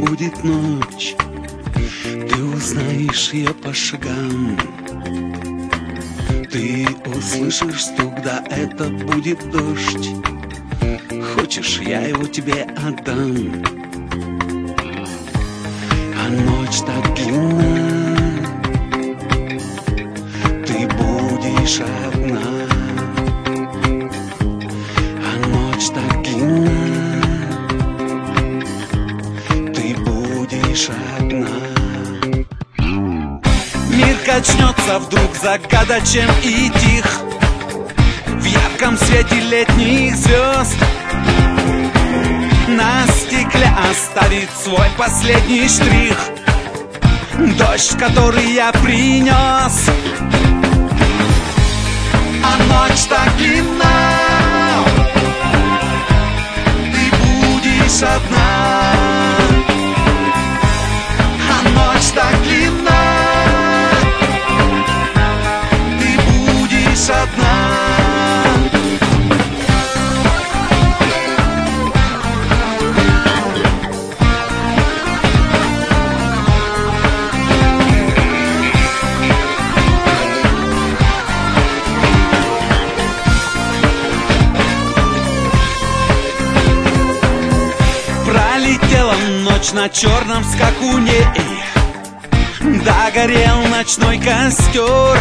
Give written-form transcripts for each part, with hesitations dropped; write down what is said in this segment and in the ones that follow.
будет ночь, ты узнаешь ее по шагам. Ты услышишь стук, да это будет дождь. Хочешь, я его тебе отдам. А ночь так длинна, ты будешь одна. А ночь так длинна, ты будешь одна. Мир качнется вдруг загадочен и тих в ярком свете летних звезд. На стекле оставит свой последний штрих дождь, который я принес. А ночь так длинна, ты будешь одна. А ночь так длинна, ты будешь одна. Пролетела ночь на черном скакуне, догорел ночной костер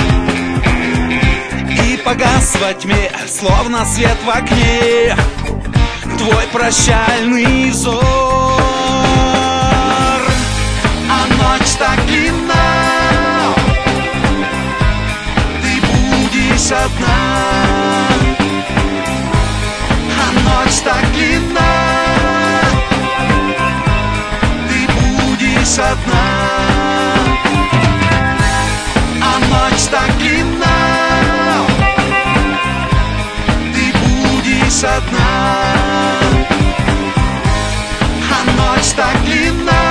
и погас во тьме, словно свет в окне, твой прощальный взор. А ночь так длинна, ты будешь одна. А ночь так длинна, одна. А ночь так длинна, ты будешь одна. А ночь так длинна,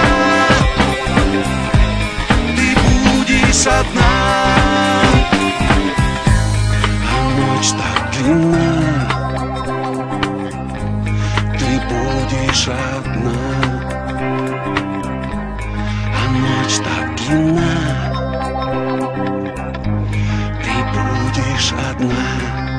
ты будешь одна. А ночь так длинна, ты будешь одна. Ночь так длинна, ты будешь одна.